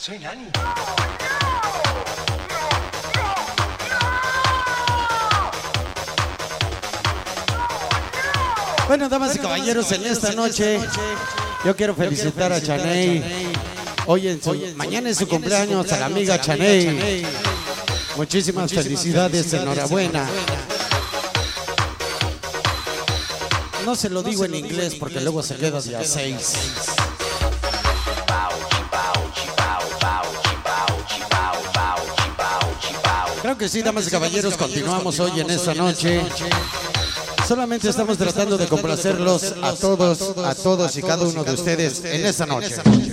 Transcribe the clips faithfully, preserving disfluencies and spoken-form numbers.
Soy Nani. Bueno, damas y caballeros, en esta noche yo quiero felicitar a Chaney. Hoy en su, mañana es su cumpleaños, a la amiga Chaney. Muchísimas felicidades, enhorabuena. No se lo digo en inglés porque luego se queda de a seis. Creo que sí, damas y caballeros, continuamos hoy en esta noche. Solamente estamos tratando de complacerlos a todos, a todos y cada uno de ustedes en esta noche.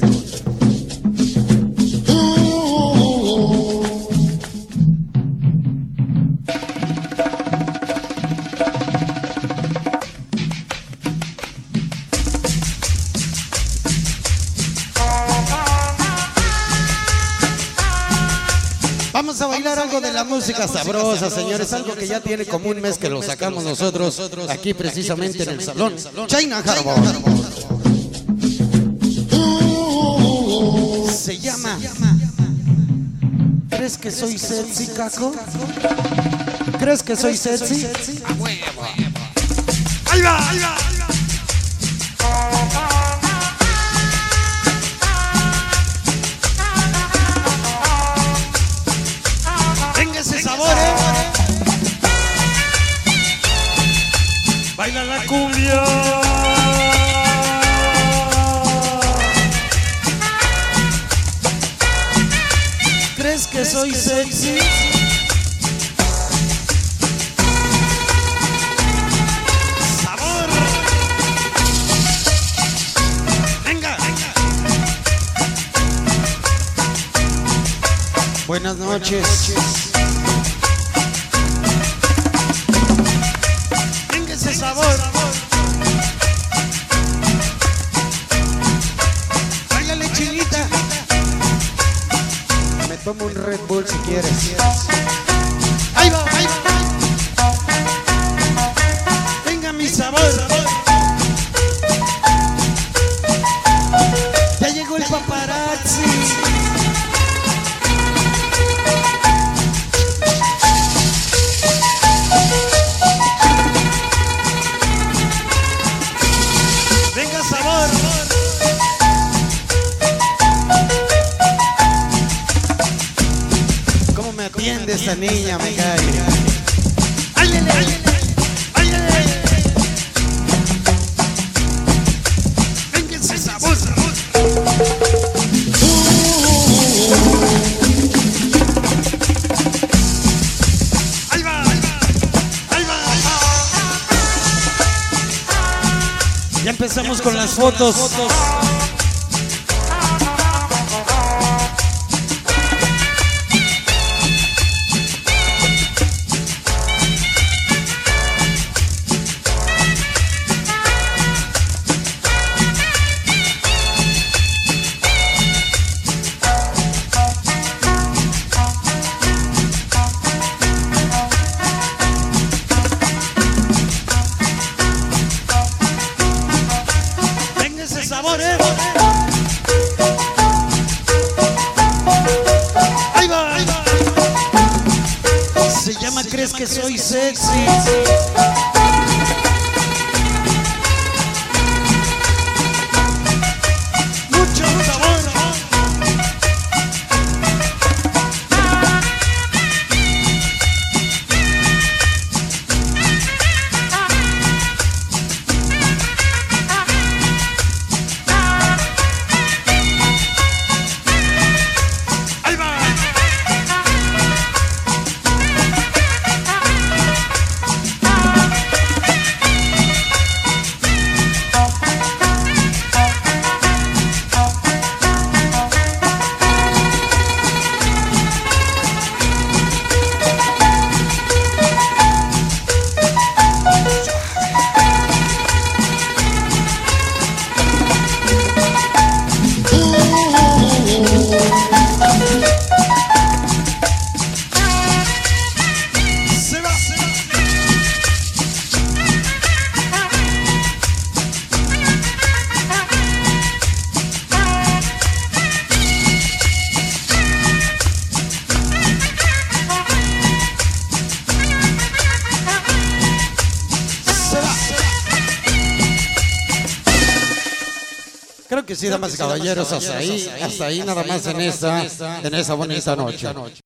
Vamos a bailar algo de la música sabrosa, señores, algo que ya tiene como un mes que lo sacamos nosotros aquí precisamente en el salón China Harbor. Se llama ¿Crees que soy sexy, Caco? ¿Crees que soy sexy? ¡A huevo! ¡Ahí va! ¡Ahí va! Baila la cumbia. ¿Crees que soy sexy? Sabor. Venga. Buenas noches. Sabor. Báilale, chinita. Me tomo un Red Bull si quieres. Ahí va, ahí va. Venga mi sabor. Ya llegó el paparazzi. De esa niña me cae. ¡Ay, ay, ay! ¡Ay, ay, ay! ¡Venga ese sabor! ¡Ahí va! ¡Ahí va! Ya empezamos con las fotos. ¿Crees que soy sexy? Mucho sabor. Ahí va. Creo que sí, damas y caballeros, hasta ahí, hasta ahí nada más en esa, en esa bonita noche.